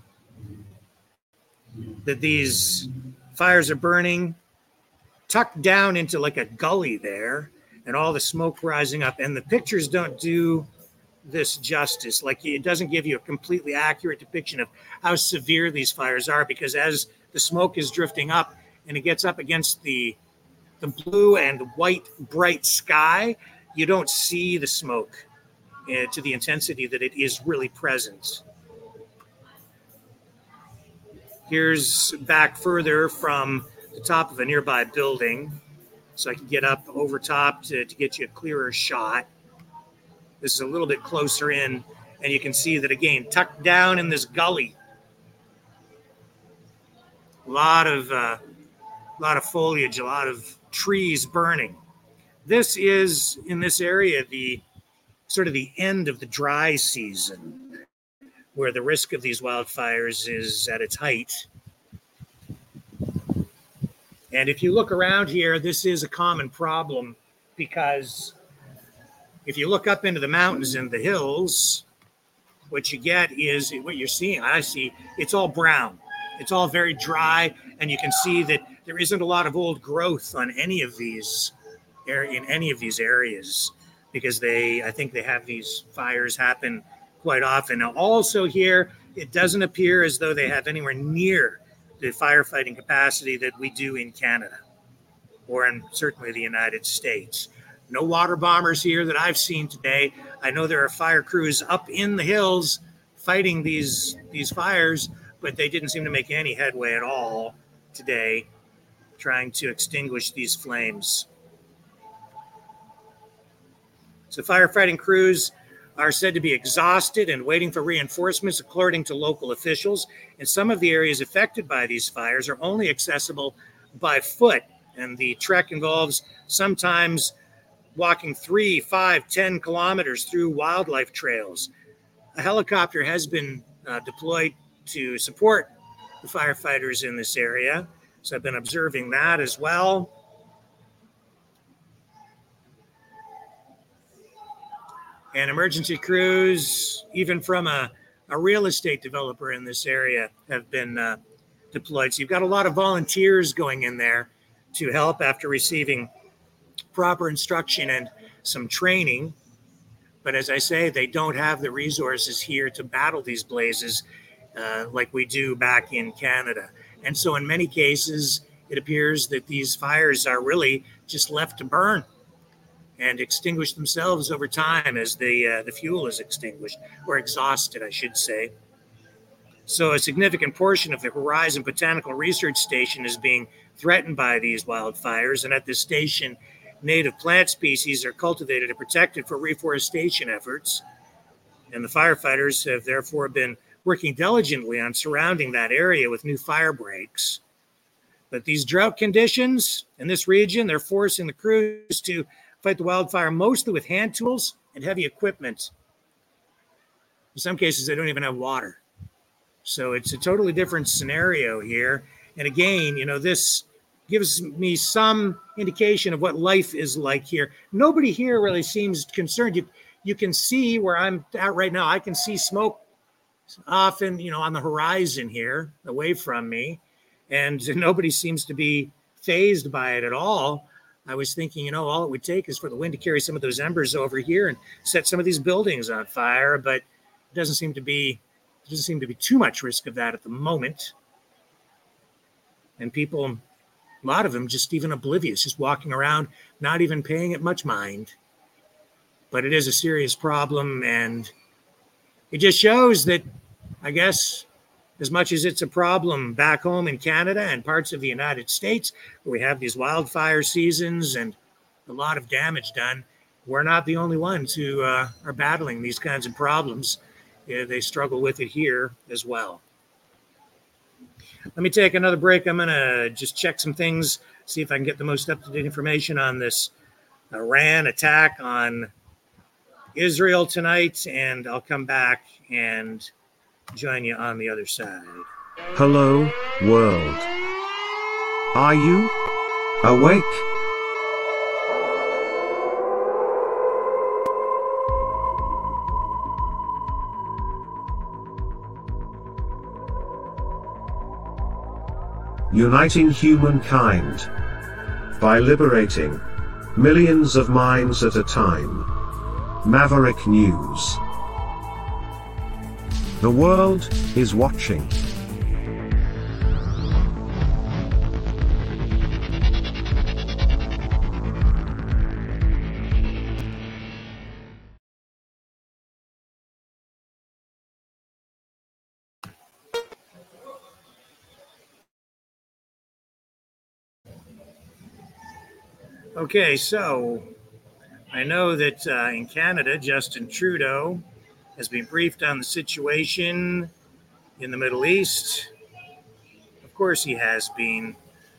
that these fires are burning, tucked down into like a gully there, and all the smoke rising up. And the pictures don't do this justice. Like, it doesn't give you a completely accurate depiction of how severe these fires are, because as the smoke is drifting up and it gets up against the the blue and white bright sky, you don't see the smoke uh, to the intensity that it is really present. Here's back further from the top of a nearby building, so I can get up over top to, to get you a clearer shot. This is a little bit closer in, and you can see that, again, tucked down in this gully. A lot of, uh, a lot of foliage, a lot of trees burning. This is, in this area, the sort of the end of the dry season, where the risk of these wildfires is at its height. And if you look around here, this is a common problem, because if you look up into the mountains and the hills, what you get is what you're seeing. I see it's all brown. It's all very dry, and you can see that there isn't a lot of old growth on any of these in any of these areas, because they, I think they have these fires happen quite often. Now, also here, it doesn't appear as though they have anywhere near the firefighting capacity that we do in Canada, or in certainly the United States. No water bombers here that I've seen today. I know there are fire crews up in the hills fighting these these fires, but they didn't seem to make any headway at all today trying to extinguish these flames. So firefighting crews are said to be exhausted and waiting for reinforcements, according to local officials. And some of the areas affected by these fires are only accessible by foot. And the trek involves sometimes walking three, five, ten kilometers through wildlife trails. A helicopter has been uh, deployed to support the firefighters in this area. So I've been observing that as well. And emergency crews, even from a, a real estate developer in this area, have been uh, deployed. So you've got a lot of volunteers going in there to help after receiving proper instruction and some training. But as I say, they don't have the resources here to battle these blazes uh, like we do back in Canada. And so in many cases, it appears that these fires are really just left to burn and extinguish themselves over time as the uh, the fuel is extinguished, or exhausted, I should say. So a significant portion of the Horizon Botanical Research Station is being threatened by these wildfires, and at this station, native plant species are cultivated and protected for reforestation efforts. And the firefighters have therefore been working diligently on surrounding that area with new fire breaks. But these drought conditions in this region, they're forcing the crews to fight the wildfire mostly with hand tools and heavy equipment. In some cases, they don't even have water. So it's a totally different scenario here. And again, you know, this gives me some indication of what life is like here. Nobody here really seems concerned. You, you can see where I'm at right now. I can see smoke often, you know, on the horizon here away from me. And nobody seems to be fazed by it at all. I was thinking, you know, all it would take is for the wind to carry some of those embers over here and set some of these buildings on fire, but it doesn't seem to be, there doesn't seem to be too much risk of that at the moment. And people, a lot of them just even oblivious, just walking around, not even paying it much mind. But it is a serious problem, and it just shows that, I guess, as much as it's a problem back home in Canada and parts of the United States, where we have these wildfire seasons and a lot of damage done, we're not the only ones who uh, are battling these kinds of problems. Yeah, they struggle with it here as well. Let me take another break. I'm going to just check some things, see if I can get the most up-to-date information on this Iran attack on Israel tonight, and I'll come back and join you on the other side. Hello, world. Are you awake? Uniting humankind by liberating millions of minds at a time. Maverick News. The world is watching. Okay, so I know that uh, in Canada, Justin Trudeau has been briefed on the situation in the Middle East. Of course he has been.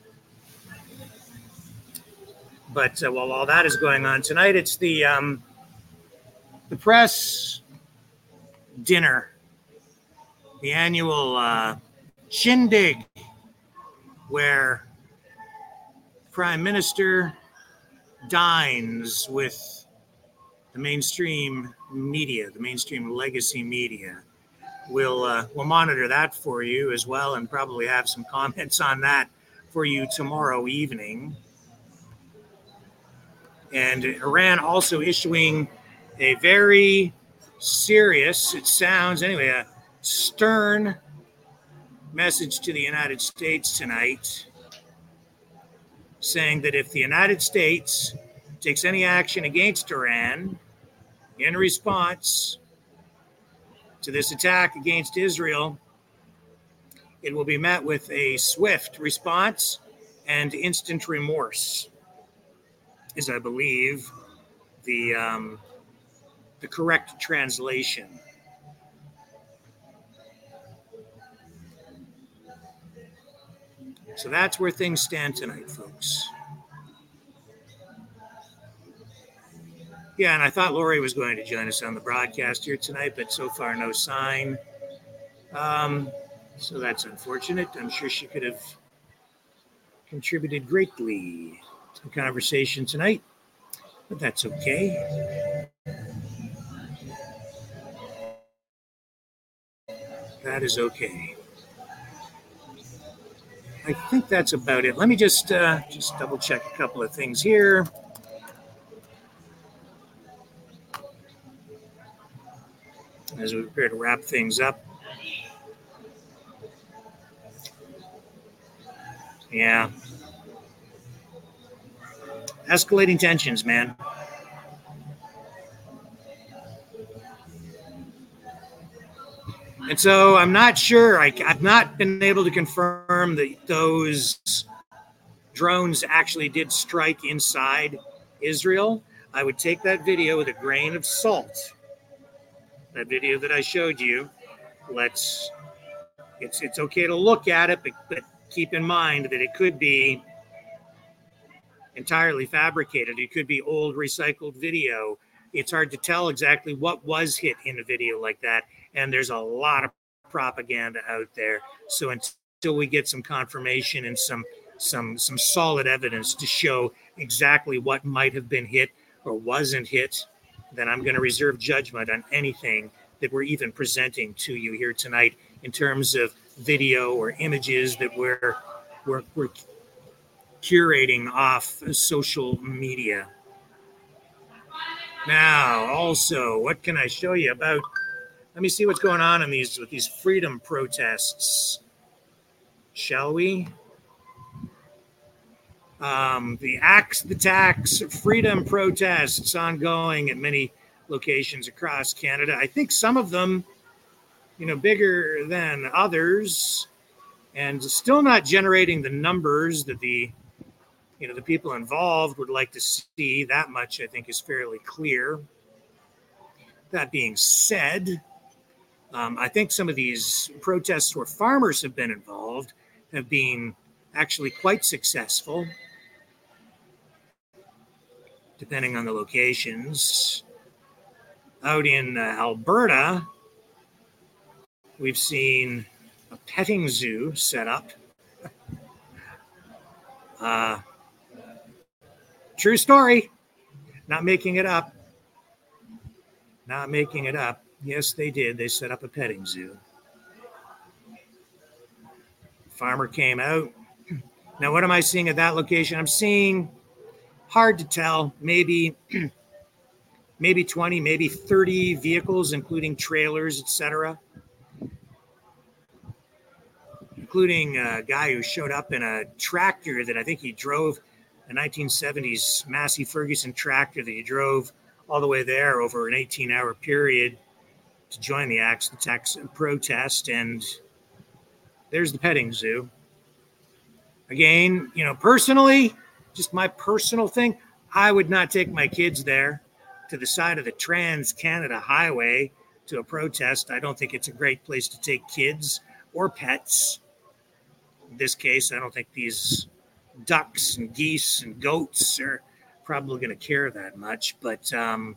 But uh, while all that is going on tonight, it's the um, the press dinner, the annual uh, shindig, where Prime Minister dines with the mainstream media, the mainstream legacy media. We'll uh, we'll monitor that for you as well, and probably have some comments on that for you tomorrow evening. And Iran also issuing a very serious, it sounds anyway, a stern message to the United States tonight, saying that if the United States takes any action against Iran in response to this attack against Israel, it will be met with a swift response and instant remorse, is, I believe, the um, the correct translation. So that's where things stand tonight, folks. Yeah, and I thought Lori was going to join us on the broadcast here tonight, but so far no sign. Um, so that's unfortunate. I'm sure she could have contributed greatly to the conversation tonight, but that's okay. That is okay. I think that's about it. Let me just uh, just double check a couple of things here. As we prepare to wrap things up. Yeah. Escalating tensions, man. And so I'm not sure. I, I've not been able to confirm that those drones actually did strike inside Israel. I would take that video with a grain of salt. That video that I showed you, let's, it's it's okay to look at it, but, but keep in mind that it could be entirely fabricated. It could be old recycled video. It's hard to tell exactly what was hit in a video like that. And there's a lot of propaganda out there. So until we get some confirmation and some some some solid evidence to show exactly what might have been hit or wasn't hit, then I'm going to reserve judgment on anything that we're even presenting to you here tonight in terms of video or images that we're we're, we're curating off social media. Now, also, what can I show you about? Let me see what's going on in these with these freedom protests, shall we? Um, the Axe the Tax freedom protests ongoing at many locations across Canada. I think some of them, you know, bigger than others, and still not generating the numbers that the, you know, the people involved would like to see. That much, I think, is fairly clear. That being said, um, I think some of these protests where farmers have been involved have been actually quite successful, depending on the locations. Out in uh, Alberta, we've seen a petting zoo set up. uh, true story. Not making it up. Not making it up. Yes, they did. They set up a petting zoo. Farmer came out. Now, what am I seeing at that location? I'm seeing, hard to tell, maybe maybe twenty, maybe thirty vehicles, including trailers, et cetera, including a guy who showed up in a tractor that I think he drove, a nineteen seventies Massey Ferguson tractor that he drove all the way there over an eighteen-hour period to join the Axe the Tax protest. And there's the petting zoo. Again, you know, personally, just my personal thing, I would not take my kids there to the side of the Trans-Canada Highway to a protest. I don't think it's a great place to take kids or pets. In this case, I don't think these ducks and geese and goats are probably going to care that much. But um,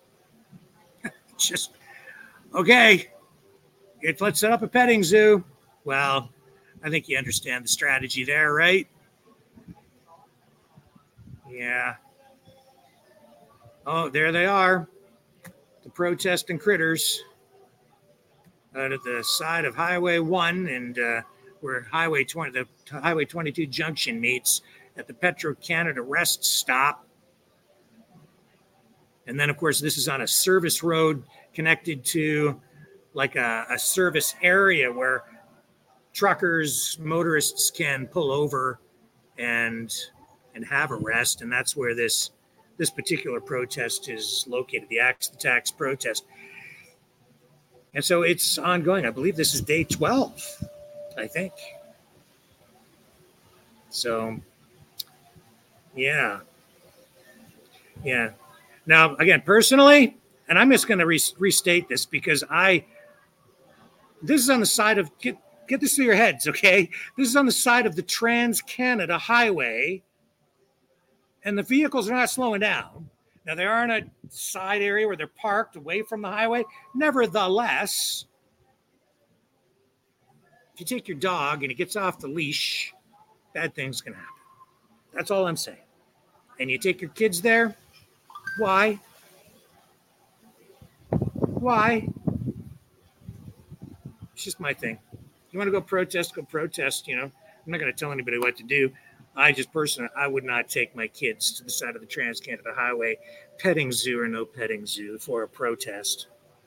just, okay, it, let's set up a petting zoo. Well, I think you understand the strategy there, right? Yeah. Oh, there they are. The protesting critters out at the side of Highway one and uh, where Highway twenty, the Highway twenty-two junction meets at the Petro-Canada rest stop. And then, of course, this is on a service road connected to like a, a service area where truckers, motorists can pull over and and have a rest. And that's where this this particular protest is located, the Axe the Tax protest. And so it's ongoing. I believe this is day twelve, I think. So, yeah. Yeah. Now, again, personally, and I'm just going to re- restate this because I, this is on the side of, get, get this through your heads, okay? This is on the side of the Trans-Canada Highway, and the vehicles are not slowing down. Now, they are in a side area where they're parked away from the highway. Nevertheless, if you take your dog and it gets off the leash, bad things can happen. That's all I'm saying. And you take your kids there, why? Why? It's just my thing. You want to go protest, go protest, you know. I'm not going to tell anybody what to do. I just personally, I would not take my kids to the side of the Trans-Canada Highway, petting zoo or no petting zoo, for a protest.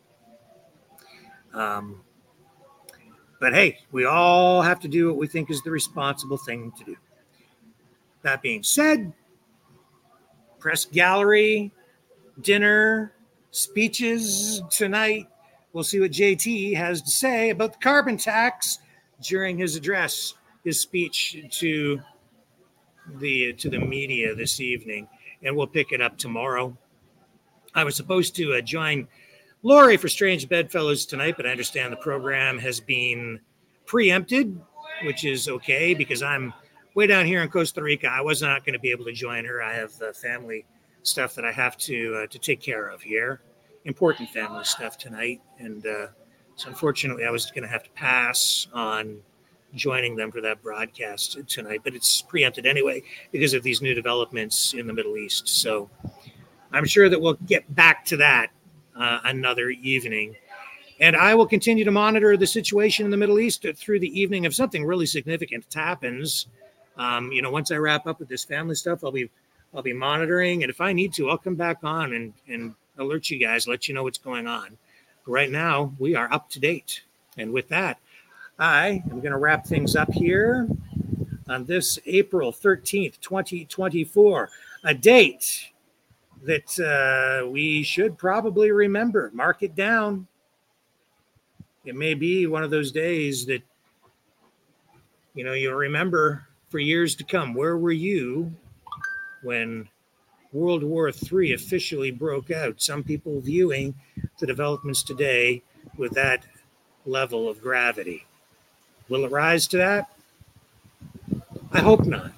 Um, but hey, we all have to do what we think is the responsible thing to do. That being said, press gallery, dinner, speeches tonight. We'll see what J T has to say about the carbon tax during his address, his speech to the to the media this evening, and we'll pick it up tomorrow. I was supposed to uh, join Lori for Strange Bedfellows tonight, but I understand the program has been preempted, which is okay because I'm way down here in Costa Rica. I was not going to be able to join her. I have uh, family stuff that I have to uh, to take care of here, important family stuff tonight, and uh, so unfortunately I was going to have to pass on joining them for that broadcast tonight, but it's preempted anyway because of these new developments in the Middle East. So I'm sure that we'll get back to that uh, another evening. And I will continue to monitor the situation in the Middle East through the evening. If something really significant happens, um, you know, once I wrap up with this family stuff, I'll be I'll be monitoring. And if I need to, I'll come back on and, and alert you guys, let you know what's going on. Right now, we are up to date. And with that, I am going to wrap things up here on this April thirteenth, twenty twenty-four, a date that uh, we should probably remember. Mark it down. It may be one of those days that, you know, you'll remember for years to come. Where were you when World War Three officially broke out? Some people viewing the developments today with that level of gravity. Will it rise to that? I hope not.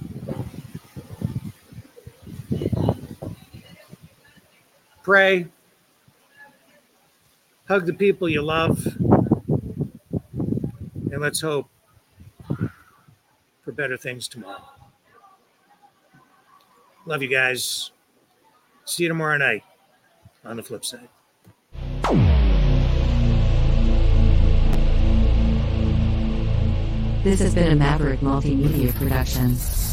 Pray. Hug the people you love. And let's hope for better things tomorrow. Love you guys. See you tomorrow night on the flip side. This has been a Maverick Multimedia production.